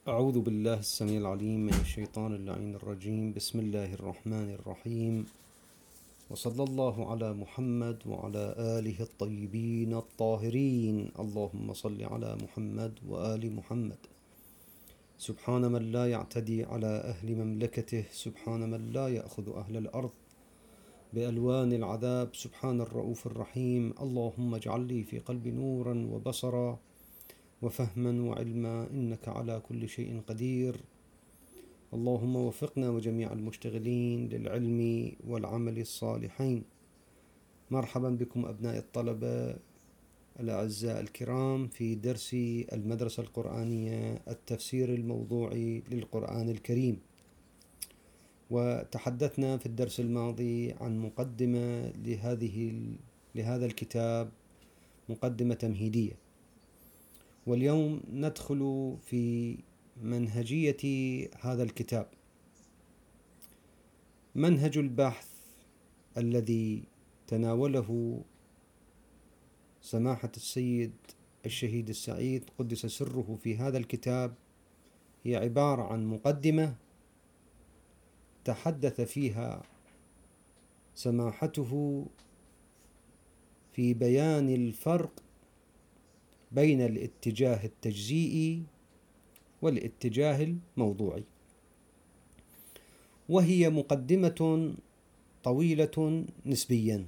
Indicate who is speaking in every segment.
Speaker 1: أعوذ بالله السميع العليم من الشيطان اللعين الرجيم. بسم الله الرحمن الرحيم، وصلى الله على محمد وعلى آله الطيبين الطاهرين. اللهم صل على محمد وآل محمد. سبحان من لا يعتدي على أهل مملكته، سبحان من لا يأخذ أهل الأرض بألوان العذاب، سبحان الرؤوف الرحيم. اللهم اجعل لي في قلبي نورا وبصرا وفهما وعلما، إنك على كل شيء قدير. اللهم وفقنا وجميع المشتغلين للعلم والعمل الصالحين. مرحبا بكم أبناء الطلبة الأعزاء الكرام في درس المدرسة القرآنية التفسير الموضوعي للقرآن الكريم. وتحدثنا في الدرس الماضي عن مقدمة لهذا الكتاب، مقدمة تمهيدية. واليوم ندخل في منهجية هذا الكتاب. منهج البحث الذي تناوله سماحة السيد الشهيد السعيد قدس سره في هذا الكتاب هي عبارة عن مقدمة تحدث فيها سماحته في بيان الفرق بين الاتجاه التجزيئي والاتجاه الموضوعي، وهي مقدمة طويلة نسبيا.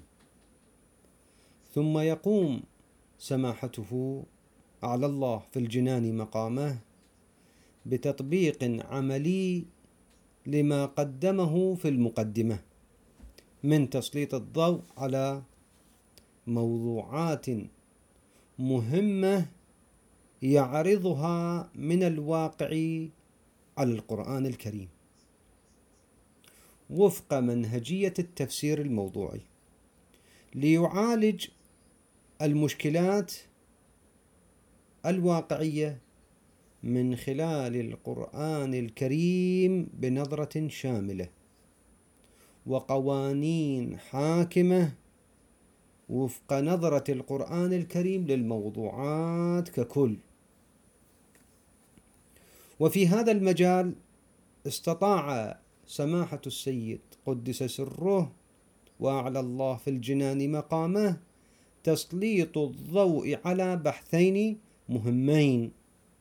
Speaker 1: ثم يقوم سماحته أعلى الله في الجنان مقامه بتطبيق عملي لما قدمه في المقدمة من تسليط الضوء على موضوعات مهمة يعرضها من الواقع على القرآن الكريم وفق منهجية التفسير الموضوعي، ليعالج المشكلات الواقعية من خلال القرآن الكريم بنظرة شاملة وقوانين حاكمة وفق نظرة القرآن الكريم للموضوعات ككل. وفي هذا المجال استطاع سماحة السيد قدس سره وأعلى الله في الجنان مقامه تسليط الضوء على بحثين مهمين،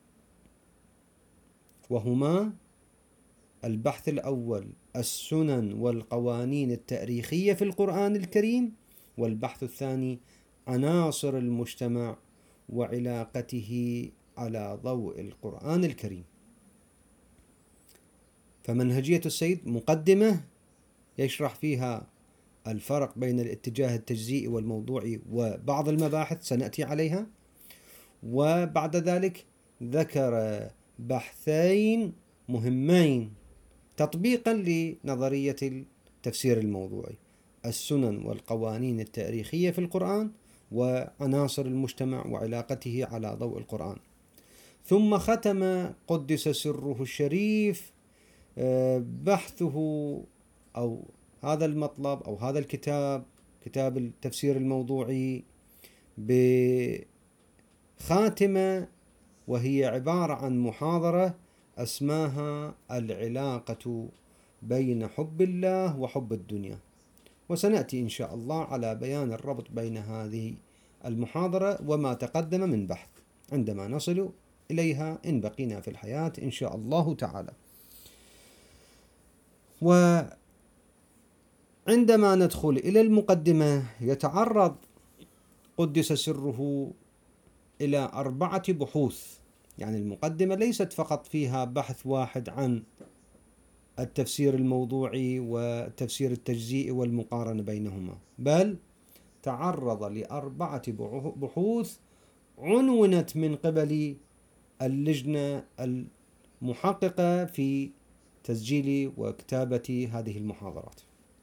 Speaker 1: وهما البحث الأول السنن والقوانين التاريخية في القرآن الكريم، والبحث الثاني عناصر المجتمع وعلاقته على ضوء القرآن الكريم. فمنهجية السيد مقدمة يشرح فيها الفرق بين الاتجاه التجزيئي والموضوعي وبعض المباحث سنأتي عليها، وبعد ذلك ذكر بحثين مهمين تطبيقا لنظرية التفسير الموضوعي: السنن والقوانين التاريخية في القرآن، وعناصر المجتمع وعلاقته على ضوء القرآن. ثم ختم قدس سره الشريف بحثه أو هذا المطلب أو هذا الكتاب، كتاب التفسير الموضوعي، بخاتمة وهي عبارة عن محاضرة أسماها العلاقة بين حب الله وحب الدنيا. وسنأتي إن شاء الله على بيان الربط بين هذه المحاضرة وما تقدم من بحث عندما نصل إليها إن بقينا في الحياة إن شاء الله تعالى. وعندما ندخل إلى المقدمة يتعرض قدس سره إلى 4 بحوث. يعني المقدمة ليست فقط فيها بحث واحد عن التفسير الموضوعي والتفسير التجزيئي والمقارنة بينهما، بل تعرض ل4 بحوث عنونت من قبل اللجنة المحققة في تسجيل وكتابة هذه المحاضرات.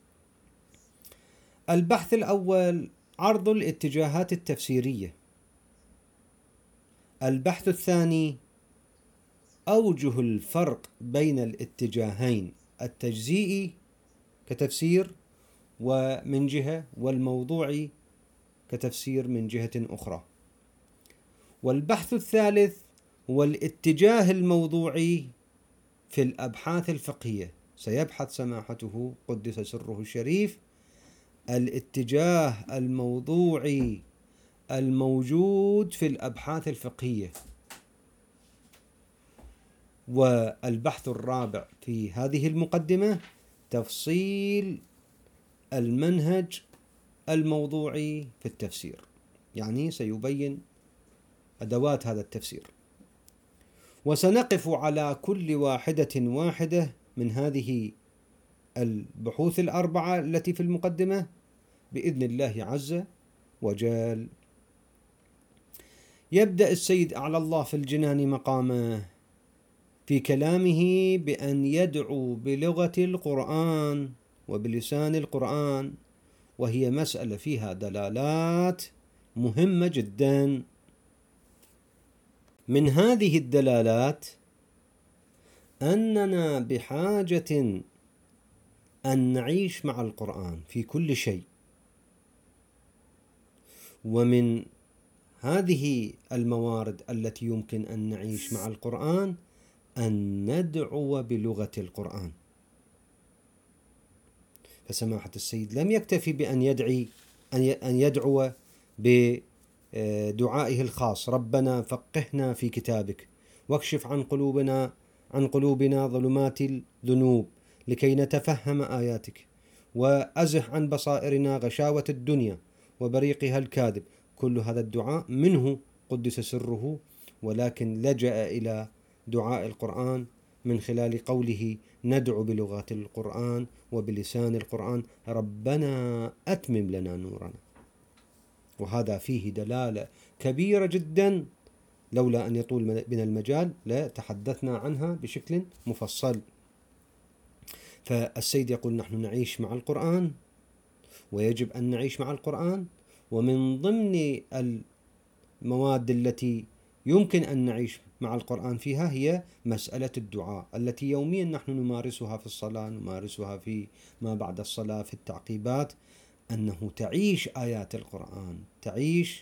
Speaker 1: البحث الأول عرض الاتجاهات التفسيرية. البحث الثاني أوجه الفرق بين الاتجاهين: التجزيئي كتفسير ومن جهة، والموضوعي كتفسير من جهة أخرى. والبحث الثالث والاتجاه الموضوعي في الأبحاث الفقهية. سيبحث سماحته قدس سره الشريف الاتجاه الموضوعي الموجود في الأبحاث الفقهية. والبحث الرابع في هذه المقدمة تفصيل المنهج الموضوعي في التفسير، يعني سيبين أدوات هذا التفسير. وسنقف على كل واحدة من هذه البحوث الأربعة التي في المقدمة بإذن الله عز وجل. يبدأ السيد أعلى الله في الجنان مقامه في كلامه بأن يدعو بلغة القرآن وبلسان القرآن، وهي مسألة فيها دلالات مهمة جدا. من هذه الدلالات أننا بحاجة أن نعيش مع القرآن في كل شيء. ومن هذه الموارد التي يمكن أن نعيش مع القرآن أن ندعو بلغة القرآن. فسماحة السيد لم يكتفي بأن يدعو بدعائه الخاص: ربنا فقهنا في كتابك واكشف عن قلوبنا ظلمات الذنوب لكي نتفهم آياتك، وأزح عن بصائرنا غشاوة الدنيا وبريقها الكاذب. كل هذا الدعاء منه قدس سره، ولكن لجأ إلى دعاء القرآن من خلال قوله: ندعو بلغة القرآن وبلسان القرآن ربنا أتمم لنا نورنا. وهذا فيه دلالة كبيرة جدا، لولا أن يطول بنا المجال لتحدثنا عنها بشكل مفصل. فالسيد يقول: نحن نعيش مع القرآن ويجب أن نعيش مع القرآن، ومن ضمن المواد التي يمكن أن نعيش مع القرآن فيها هي مسألة الدعاء التي يوميا نحن نمارسها في الصلاة، نمارسها في ما بعد الصلاة في التعقيبات، أنه تعيش آيات القرآن، تعيش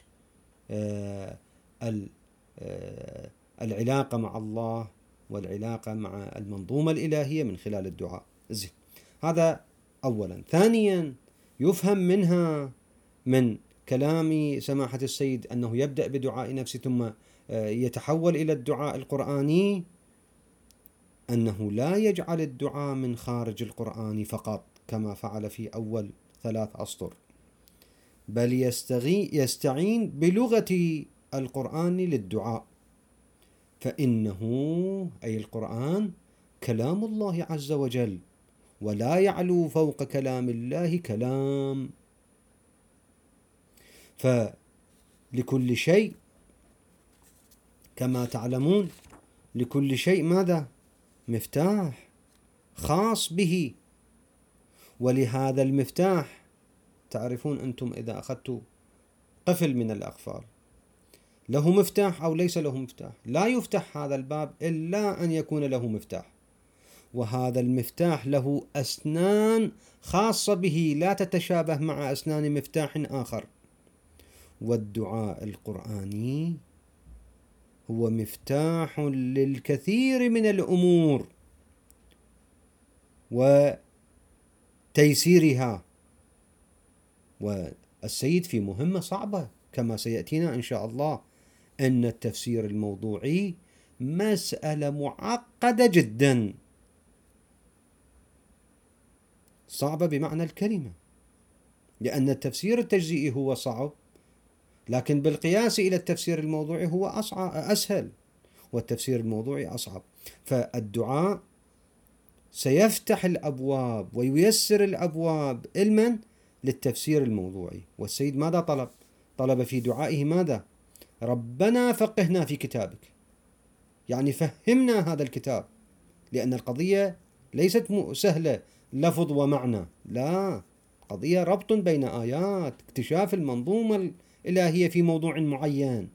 Speaker 1: العلاقة مع الله والعلاقة مع المنظومة الإلهية من خلال الدعاء. زين، هذا أولا. ثانيا، يفهم منها من كلام سماحة السيد أنه يبدأ بدعاء نفسه ثم يتحول إلى الدعاء القرآني، أنه لا يجعل الدعاء من خارج القرآن فقط كما فعل في أول 3 أسطر، بل يستعين بلغة القرآن للدعاء، فإنه أي القرآن كلام الله عز وجل، ولا يعلو فوق كلام الله كلام. فلكل شيء كما تعلمون لكل شيء ماذا؟ مفتاح خاص به. ولهذا المفتاح تعرفون أنتم إذا أخذتوا قفل من الأقفال له مفتاح أو ليس له مفتاح، لا يفتح هذا الباب إلا أن يكون له مفتاح، وهذا المفتاح له أسنان خاصة به لا تتشابه مع أسنان مفتاح آخر. والدعاء القرآني هو مفتاح للكثير من الأمور وتيسيرها. والسيد في مهمة صعبة كما سيأتينا إن شاء الله، أن التفسير الموضوعي مسألة معقدة جدا، صعبة بمعنى الكلمة، لأن التفسير التجزئي هو صعب، لكن بالقياس إلى التفسير الموضوعي هو أسهل، والتفسير الموضوعي أصعب. فالدعاء سيفتح الأبواب وييسر الأبواب علما للتفسير الموضوعي. والسيد ماذا طلب في دعائه؟ ماذا؟ ربنا فقهنا في كتابك، يعني فهمنا هذا الكتاب، لأن القضية ليست سهلة لفظ ومعنى، لا، قضية ربط بين آيات، اكتشاف المنظومة الإلهية في موضوع معين.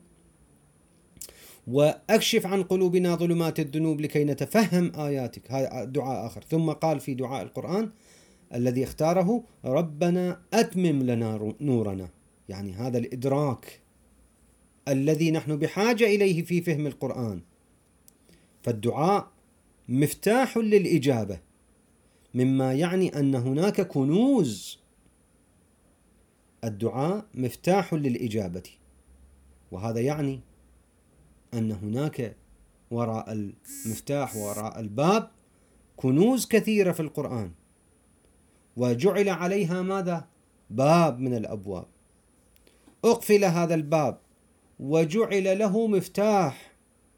Speaker 1: وأكشف عن قلوبنا ظلمات الذنوب لكي نتفهم آياتك، هذا دعاء آخر. ثم قال في دعاء القرآن الذي اختاره: ربنا أتمم لنا نورنا، يعني هذا الإدراك الذي نحن بحاجة إليه في فهم القرآن، فالدعاء مفتاح للإجابة، مما يعني أن هناك كنوز. الدعاء مفتاح للإجابة، وهذا يعني أن هناك وراء المفتاح وراء الباب كنوز كثيرة في القرآن، وجعل عليها ماذا؟ باب من الأبواب، أقفل هذا الباب وجعل له مفتاح،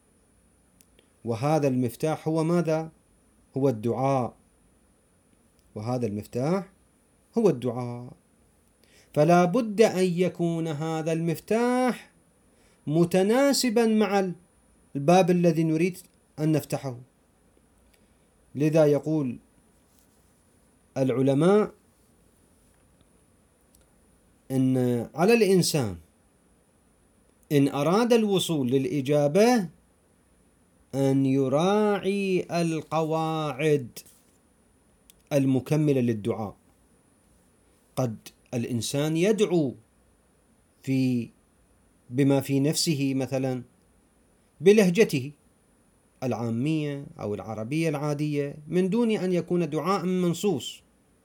Speaker 1: وهذا المفتاح هو ماذا؟ هو الدعاء، وهذا المفتاح هو الدعاء. فلا بد أن يكون هذا المفتاح متناسبا مع الباب الذي نريد أن نفتحه. لذا يقول العلماء إن على الإنسان إن أراد الوصول للإجابة أن يراعي القواعد المكملة للدعاء. قد الإنسان يدعو بما في نفسه، مثلا بلهجته العامية أو العربية العادية، من دون أن يكون دعاء منصوص،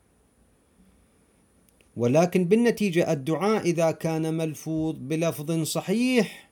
Speaker 1: ولكن بالنتيجة الدعاء إذا كان ملفوظ بلفظ صحيح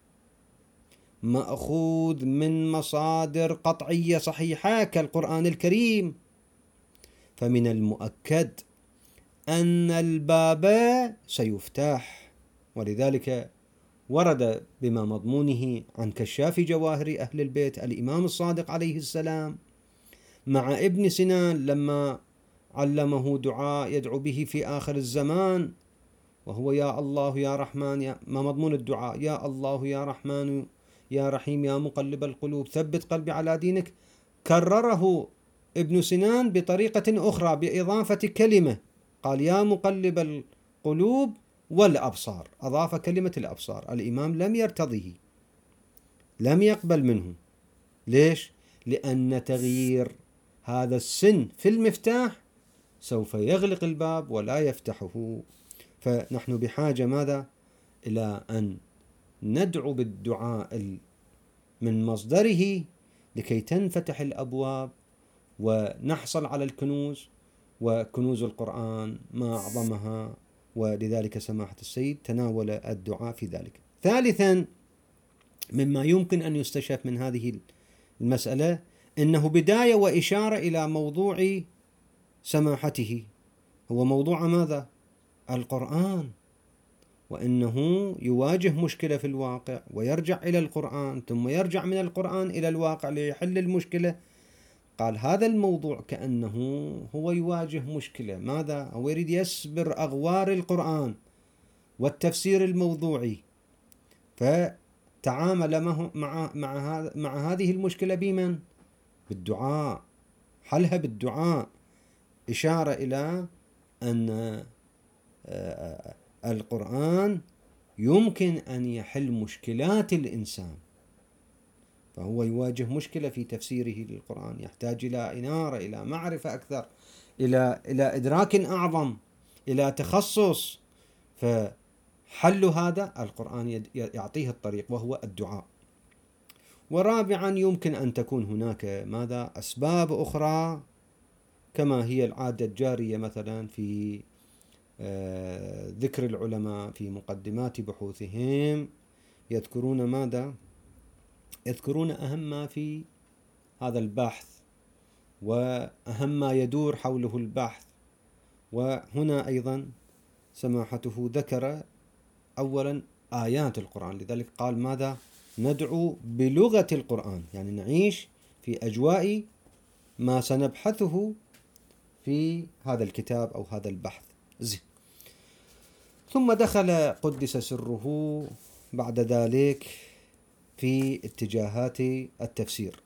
Speaker 1: مأخوذ من مصادر قطعية صحيحة كالقرآن الكريم، فمن المؤكد أن الباب سيفتح. ولذلك ورد بما مضمونه عن كشاف جواهر أهل البيت الإمام الصادق عليه السلام مع ابن سنان لما علمه دعاء يدعو به في آخر الزمان، وهو يا الله يا رحمن، ما مضمون الدعاء؟ يا الله يا رحمن يا رحيم يا مقلب القلوب ثبت قلبي على دينك. كرره ابن سنان بطريقة أخرى بإضافة كلمة، قال يا مقلب القلوب والأبصار، أضاف كلمة الأبصار. الإمام لم يرتضيه، لم يقبل منه. ليش؟ لأن تغيير هذا السن في المفتاح سوف يغلق الباب ولا يفتحه. فنحن بحاجة ماذا؟ إلى أن ندعو بالدعاء من مصدره لكي تنفتح الأبواب ونحصل على الكنوز، وكنوز القرآن ما أعظمها، ولذلك سماحة السيد تناول الدعاء في ذلك. ثالثا، مما يمكن أن يستشف من هذه المسألة إنه بداية وإشارة إلى موضوع سماحته، هو موضوع ماذا؟ القرآن، وإنه يواجه مشكلة في الواقع ويرجع إلى القرآن، ثم يرجع من القرآن إلى الواقع ليحل المشكلة. قال هذا الموضوع كأنه هو يواجه مشكلة، ماذا؟ هو يريد يسبر أغوار القرآن والتفسير الموضوعي، فتعامل مع هذه المشكلة بمن؟ بالدعاء، حلها بالدعاء، إشارة إلى أن القرآن يمكن أن يحل مشكلات الإنسان، فهو يواجه مشكلة في تفسيره للقرآن، يحتاج إلى إنارة، إلى معرفة أكثر، إلى إدراك أعظم، إلى تخصص، فحل هذا القرآن يعطيه الطريق وهو الدعاء. ورابعا، يمكن أن تكون هناك ماذا؟ أسباب أخرى كما هي العادة الجارية مثلا في ذكر العلماء في مقدمات بحوثهم، يذكرون ماذا؟ يذكرون أهم ما في هذا البحث وأهم ما يدور حوله البحث. وهنا أيضا سماحته ذكر أولا آيات القرآن، لذلك قال ماذا؟ ندعو بلغة القرآن، يعني نعيش في أجواء ما سنبحثه في هذا الكتاب أو هذا البحث. ثم دخل قدس سره بعد ذلك في اتجاهات التفسير،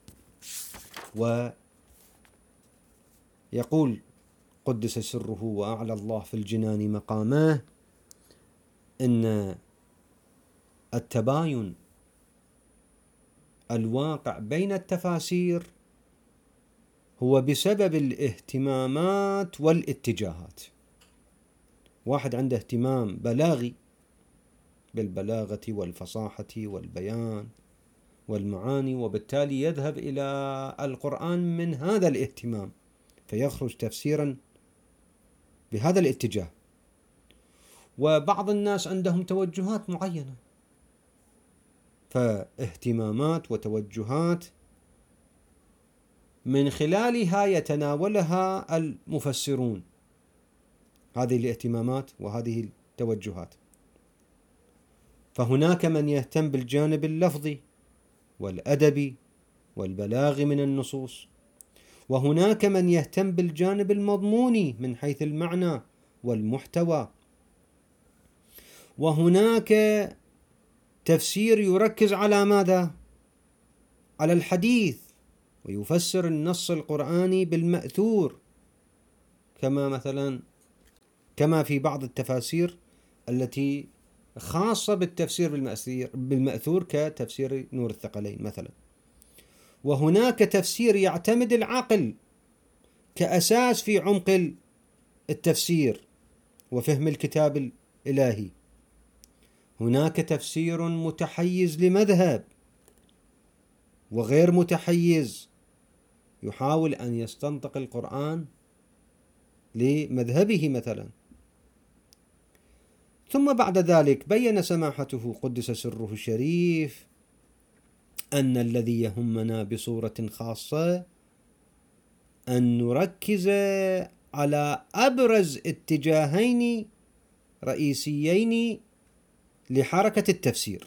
Speaker 1: ويقول قدس سره وأعلى الله في الجنان مقامه إن التباين الواقع بين التفاسير هو بسبب الاهتمامات والاتجاهات. واحد عنده اهتمام بلاغي بالبلاغة والفصاحة والبيان والمعاني، وبالتالي يذهب إلى القرآن من هذا الاهتمام، فيخرج تفسيرا بهذا الاتجاه. وبعض الناس عندهم توجهات معينة، فاهتمامات وتوجهات من خلالها يتناولها المفسرون هذه الاهتمامات وهذه التوجهات. فهناك من يهتم بالجانب اللفظي والأدبي والبلاغي من النصوص، وهناك من يهتم بالجانب المضموني من حيث المعنى والمحتوى، وهناك تفسير يركز على ماذا؟ على الحديث، ويفسر النص القرآني بالمأثور، كما في بعض التفاسير التي خاصة بالتفسير بالمأثور كتفسير نور الثقلين مثلا. وهناك تفسير يعتمد العقل كأساس في عمق التفسير وفهم الكتاب الإلهي. هناك تفسير متحيز لمذهب وغير متحيز، يحاول أن يستنطق القرآن لمذهبه مثلا. ثم بعد ذلك بين سماحته قدس سره الشريف أن الذي يهمنا بصورة خاصة أن نركز على أبرز اتجاهين رئيسيين لحركة التفسير.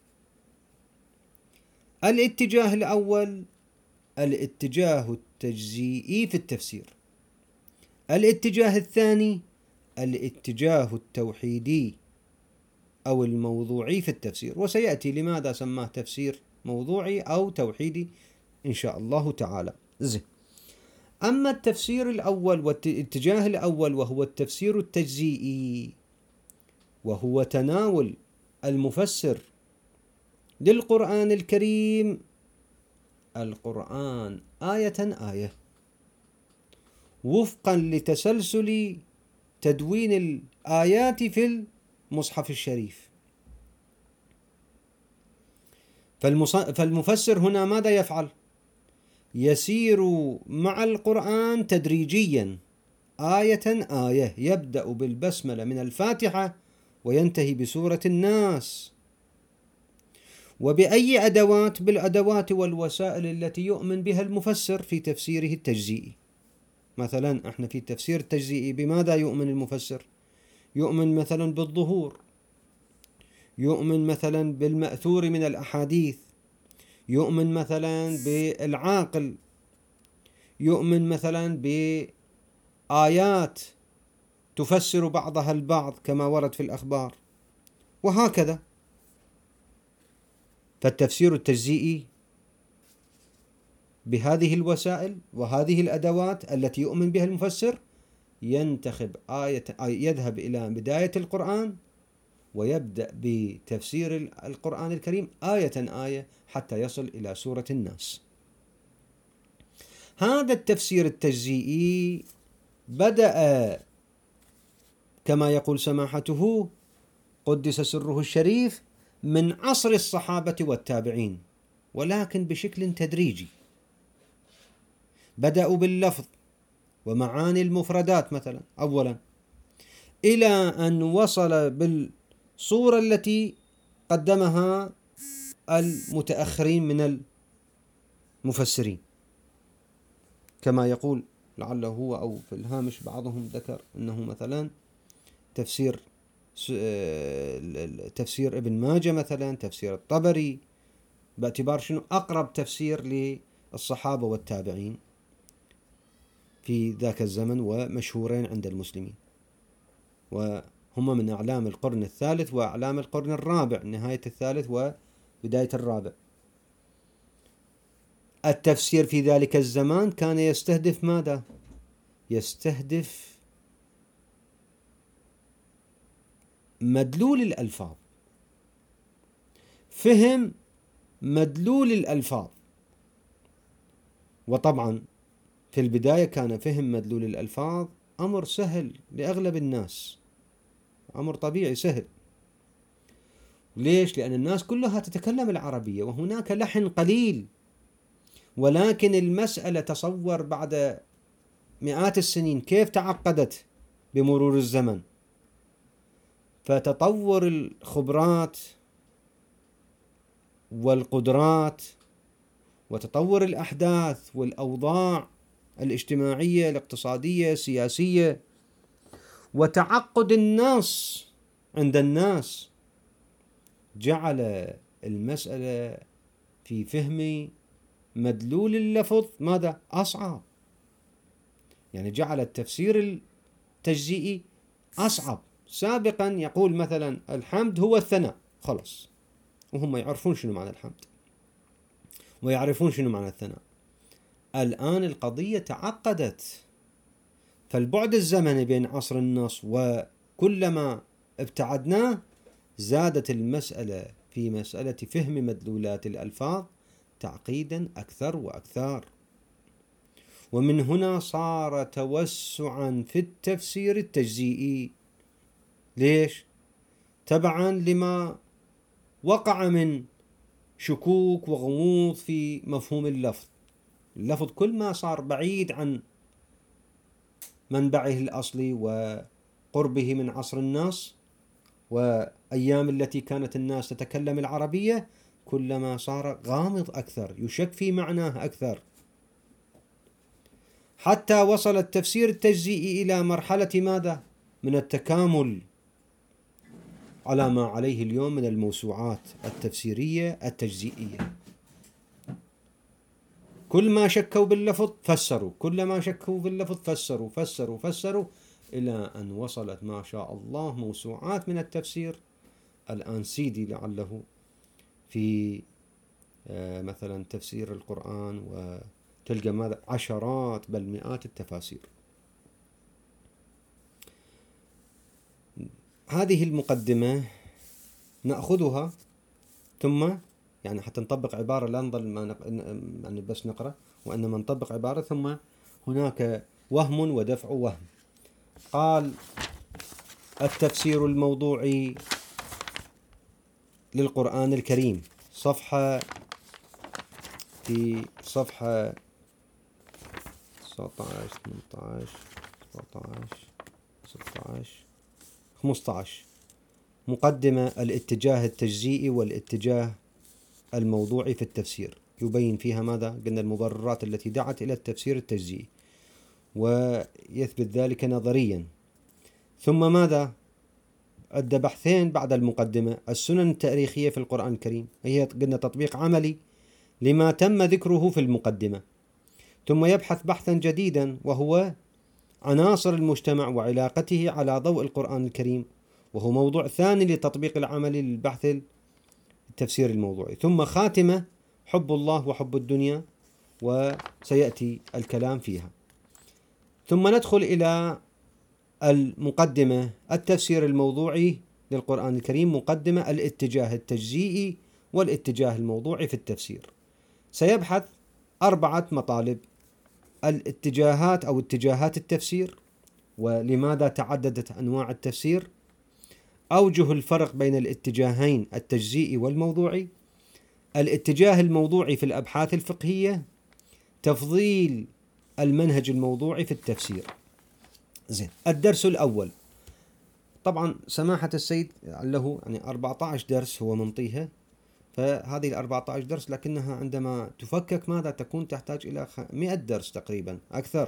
Speaker 1: الاتجاه الأول الاتجاه التجزئي في التفسير، الاتجاه الثاني الاتجاه التوحيدي أو الموضوعي في التفسير، وسيأتي لماذا سماه تفسير موضوعي أو توحيدي إن شاء الله تعالى. أما التفسير الأول والاتجاه الأول وهو التفسير التجزئي، وهو تناول المفسر للقرآن الكريم القرآن آية آية وفقا لتسلسل تدوين الآيات في المصحف الشريف. فالمفسر هنا ماذا يفعل؟ يسير مع القرآن تدريجيا آية آية، يبدأ بالبسملة من الفاتحة وينتهي بسورة الناس. وبأي أدوات؟ بالأدوات والوسائل التي يؤمن بها المفسر في تفسيره التجزئي. مثلا احنا في التفسير التجزئي بماذا يؤمن المفسر؟ يؤمن مثلا بالظهور، يؤمن مثلا بالمأثور من الأحاديث، يؤمن مثلا بالعاقل، يؤمن مثلا بآيات تفسر بعضها البعض كما ورد في الأخبار، وهكذا. فالتفسير التجزئي بهذه الوسائل وهذه الأدوات التي يؤمن بها المفسر ينتخب يذهب إلى بداية القرآن ويبدأ بتفسير القرآن الكريم آية آية حتى يصل إلى سورة الناس. هذا التفسير التجزئي بدأ كما يقول سماحته قدس سره الشريف من عصر الصحابة والتابعين، ولكن بشكل تدريجي. بدأوا باللفظ ومعاني المفردات مثلا أولا، إلى أن وصل بالصورة التي قدمها المتأخرين من المفسرين، كما يقول لعله هو أو في الهامش بعضهم ذكر أنه مثلا تفسير ابن ماجه مثلا، تفسير الطبري، باعتبار شنو أقرب تفسير للصحابة والتابعين في ذاك الزمن ومشهورين عند المسلمين، وهم من أعلام القرن الثالث وأعلام القرن الرابع، نهاية الثالث وبداية الرابع. التفسير في ذلك الزمان كان يستهدف ماذا؟ يستهدف مدلول الألفاظ، فهم مدلول الألفاظ. وطبعا في البداية كان فهم مدلول الألفاظ أمر سهل لأغلب الناس، أمر طبيعي سهل. ليش؟ لأن الناس كلها تتكلم العربية وهناك لحن قليل، ولكن المسألة تصور بعد مئات السنين كيف تعقدت بمرور الزمن. فتطور الخبرات والقدرات وتطور الأحداث والأوضاع الاجتماعية الاقتصادية السياسية وتعقد النص عند الناس جعل المسألة في فهم مدلول اللفظ ماذا؟ أصعب. يعني جعل التفسير التجزئي أصعب. سابقا يقول مثلا الحمد هو الثناء، خلص، وهم يعرفون شنو معنى الحمد ويعرفون شنو معنى الثناء. الآن القضية تعقدت، فالبعد الزمني بين عصر النص وكلما ابتعدناه زادت المسألة في مسألة فهم مدلولات الألفاظ تعقيدا أكثر وأكثر. ومن هنا صار توسعا في التفسير التجزئي. ليش؟ تبعا لما وقع من شكوك وغموض في مفهوم اللفظ. اللفظ كل ما صار بعيد عن منبعه الأصلي وقربه من عصر النص وأيام التي كانت الناس تتكلم العربية، كلما صار غامض أكثر، يشك في معناه أكثر، حتى وصل التفسير التجزئي إلى مرحلة ماذا؟ من التكامل على ما عليه اليوم من الموسوعات التفسيرية التجزئية. كل ما شكوا باللفظ فسروا، كل ما شكوا باللفظ فسروا إلى أن وصلت ما شاء الله موسوعات من التفسير. الآن سيدي لعله في مثلا تفسير القرآن وتلقى ماذا؟ عشرات بل مئات التفاسير. هذه المقدمة نأخذها ثم يعني حتى نطبق عبارة، لا نظل ما يعني بس نقرأ، وإنما نطبق عبارة. ثم هناك وهم ودفع وهم. قال التفسير الموضوعي للقرآن الكريم، صفحة في صفحة 19 18 17 16 15. مقدمة الاتجاه التجزئي والاتجاه الموضوعي في التفسير، يبين فيها ماذا؟ قلنا المبررات التي دعت إلى التفسير التجزئي ويثبت ذلك نظريا. ثم ماذا؟ عد بحثين بعد المقدمة: السنن التاريخية في القرآن الكريم، هي قلنا تطبيق عملي لما تم ذكره في المقدمة. ثم يبحث بحثا جديدا وهو عناصر المجتمع وعلاقته على ضوء القرآن الكريم، وهو موضوع ثاني للتطبيق العملي للبحث التفسير الموضوعي. ثم خاتمة حب الله وحب الدنيا، وسيأتي الكلام فيها. ثم ندخل إلى المقدمة التفسير الموضوعي للقرآن الكريم، مقدمة الاتجاه التجزئي والاتجاه الموضوعي في التفسير. سيبحث 4 مطالب: الاتجاهات أو اتجاهات التفسير، ولماذا تعددت أنواع التفسير، أوجه الفرق بين الاتجاهين التجزئي والموضوعي، الاتجاه الموضوعي في الأبحاث الفقهية، تفضيل المنهج الموضوعي في التفسير. زين، الدرس الأول. طبعا سماحة السيد له يعني 14 درس هو منطيها، فهذه 14 درس لكنها عندما تفكك ماذا تكون؟ تحتاج إلى 100 درس تقريبا أكثر،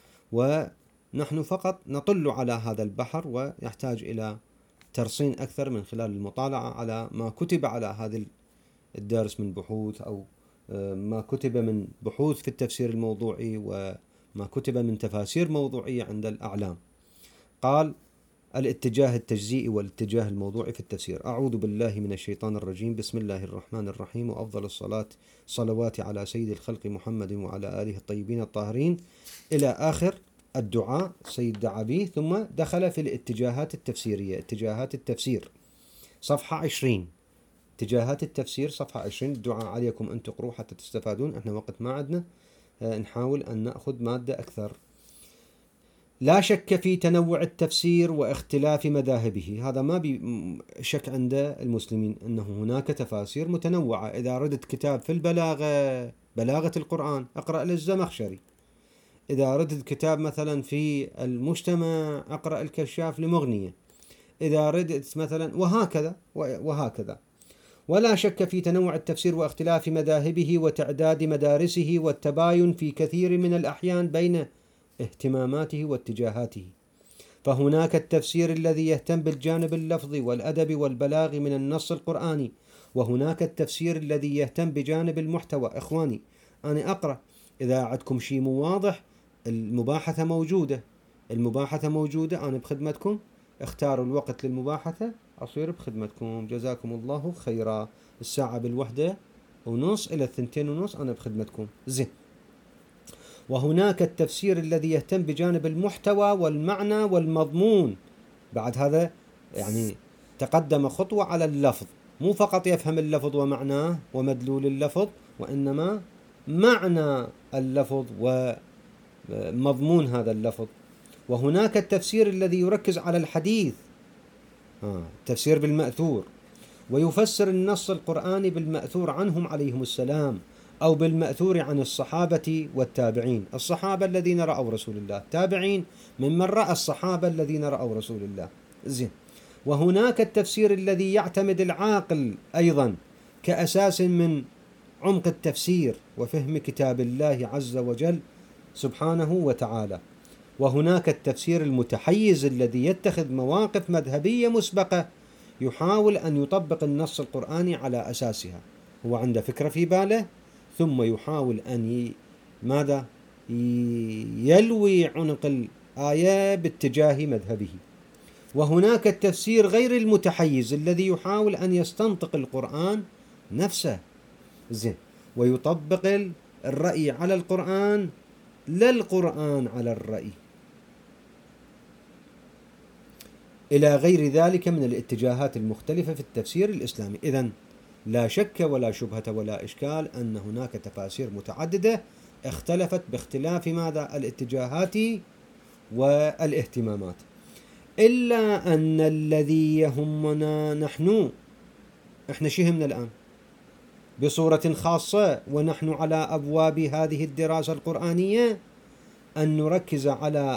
Speaker 1: ونحن فقط نطل على هذا البحر ويحتاج إلى ترصين أكثر من خلال المطالعة على ما كتب على هذا الدرس من بحوث، أو ما كتب من بحوث في التفسير الموضوعي وما كتب من تفاسير موضوعية عند الأعلام. قال الاتجاه التجزئي والاتجاه الموضوعي في التفسير. أعوذ بالله من الشيطان الرجيم، بسم الله الرحمن الرحيم، وأفضل صلوات على سيد الخلق محمد وعلى آله الطيبين الطاهرين، إلى آخر الدعاء سيد دعا به. ثم دخل في الاتجاهات التفسيرية، اتجاهات التفسير صفحة 20. اتجاهات التفسير صفحة 20. الدعاء عليكم أن تقروا حتى تستفادون، احنا وقت ما عندنا، نحاول أن نأخذ مادة أكثر. لا شك في تنوع التفسير واختلاف مذاهبه. هذا ما شك عند المسلمين أنه هناك تفاسير متنوعة. إذا ردت كتاب في البلاغة، بلاغة القرآن، أقرأ للزمخشري. إذا ردت كتاب مثلا في المجتمع، أقرأ الكشاف لمغنية. إذا ردت مثلا وهكذا وهكذا. ولا شك في تنوع التفسير واختلاف مذاهبه وتعداد مدارسه والتباين في كثير من الأحيان بين اهتماماته واتجاهاته. فهناك التفسير الذي يهتم بالجانب اللفظي والأدب والبلاغ من النص القرآني، وهناك التفسير الذي يهتم بجانب المحتوى. إخواني، أنا أقرأ، إذا عندكم شيء مو واضح المباحثة موجودة، المباحثة موجودة، أنا بخدمتكم. اختاروا الوقت للمباحثة، أصير بخدمتكم. جزاكم الله خيرا. الساعة 1:30 إلى 2:30 أنا بخدمتكم. زين. وهناك التفسير الذي يهتم بجانب المحتوى والمعنى والمضمون. بعد هذا يعني تقدم خطوة على اللفظ، مو فقط يفهم اللفظ ومعناه ومدلول اللفظ، وإنما معنى اللفظ ومضمون هذا اللفظ. وهناك التفسير الذي يركز على الحديث، تفسير بالمأثور، ويفسر النص القرآني بالمأثور عنهم عليهم السلام، أو بالمأثور عن الصحابة والتابعين. الصحابة الذين رأوا رسول الله، التابعين ممن رأى الصحابة الذين رأوا رسول الله. زين. وهناك التفسير الذي يعتمد العاقل أيضا كأساس من عمق التفسير وفهم كتاب الله عز وجل سبحانه وتعالى. وهناك التفسير المتحيز الذي يتخذ مواقف مذهبية مسبقة، يحاول أن يطبق النص القرآني على أساسها. هو عنده فكرة في باله، ثم يحاول أن ماذا؟ يلوي عنق الآية باتجاه مذهبه. وهناك التفسير غير المتحيز الذي يحاول أن يستنطق القرآن نفسه، زين، ويطبق الرأي على القرآن لا القرآن على الرأي، إلى غير ذلك من الاتجاهات المختلفة في التفسير الإسلامي. إذن لا شك ولا شبهة ولا إشكال أن هناك تفاسير متعددة اختلفت باختلاف ماذا؟ الاتجاهات والاهتمامات. إلا أن الذي يهمنا إحنا شهمنا الآن بصورة خاصة ونحن على أبواب هذه الدراسة القرآنية أن نركز على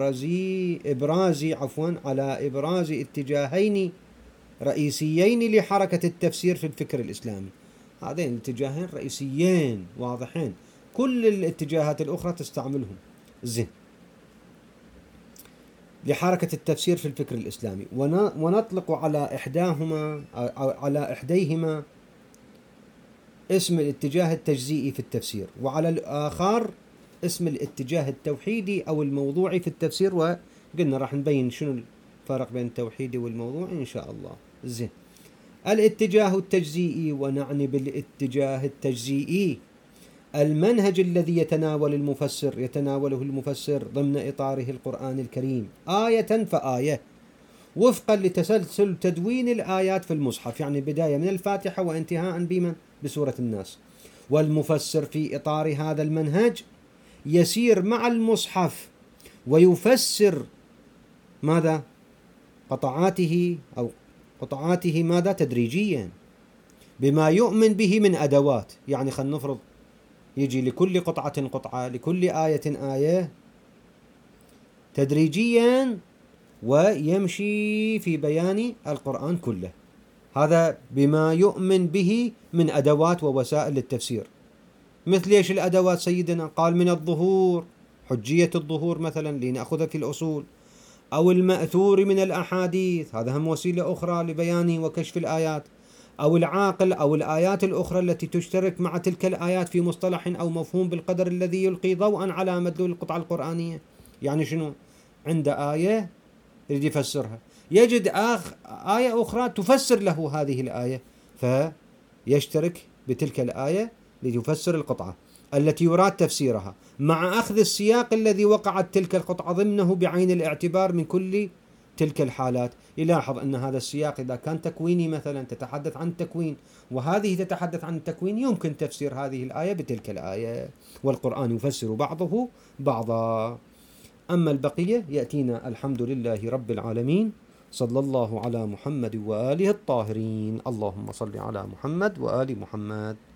Speaker 1: إبراز اتجاهين رئيسيين لحركة التفسير في الفكر الإسلامي. هذين الاتجاهين رئيسيين واضحين، كل الاتجاهات الأخرى تستعملهم، زين، لحركة التفسير في الفكر الإسلامي. ونطلق على إحديهما اسم الاتجاه التجزئي في التفسير، وعلى الآخر اسم الاتجاه التوحيدي أو الموضوعي في التفسير. وقلنا راح نبين شنو الفرق بين التوحيدي والموضوعي إن شاء الله. زين. الاتجاه التجزئي، ونعني بالاتجاه التجزئي المنهج الذي يتناوله المفسر ضمن إطاره القرآن الكريم آية فآية، وفقا لتسلسل تدوين الآيات في المصحف، يعني بداية من الفاتحة وانتهاء بسورة الناس. والمفسر في إطار هذا المنهج يسير مع المصحف ويفسر ماذا؟ قطعاته ماذا؟ تدريجيا، بما يؤمن به من أدوات. يعني خلينا نفرض يجي لكل قطعة، لكل آية تدريجيا، ويمشي في بيان القرآن كله. هذا بما يؤمن به من أدوات ووسائل للتفسير. مثل ايش الأدوات سيدنا؟ قال من الظهور، حجية الظهور مثلا لنأخذها في الأصول، أو المأثور من الأحاديث، هذا هم وسيلة أخرى لبيان وكشف الآيات، أو العاقل، أو الآيات الأخرى التي تشترك مع تلك الآيات في مصطلح أو مفهوم بالقدر الذي يلقي ضوءا على مدلول القطعة القرآنية. يعني شنو؟ عند آية يريد يفسرها، يجد آية أخرى تفسر له هذه الآية، فيشترك بتلك الآية ليفسر القطعة التي يراد تفسيرها، مع أخذ السياق الذي وقعت تلك القطعة ضمنه بعين الاعتبار من كل تلك الحالات. يلاحظ أن هذا السياق إذا كان تكويني مثلا تتحدث عن التكوين، وهذه تتحدث عن التكوين، يمكن تفسير هذه الآية بتلك الآية، والقرآن يفسر بعضه بعضا. أما البقية يأتينا الحمد لله رب العالمين، صلى الله على محمد وآله الطاهرين. اللهم صل على محمد وآل محمد.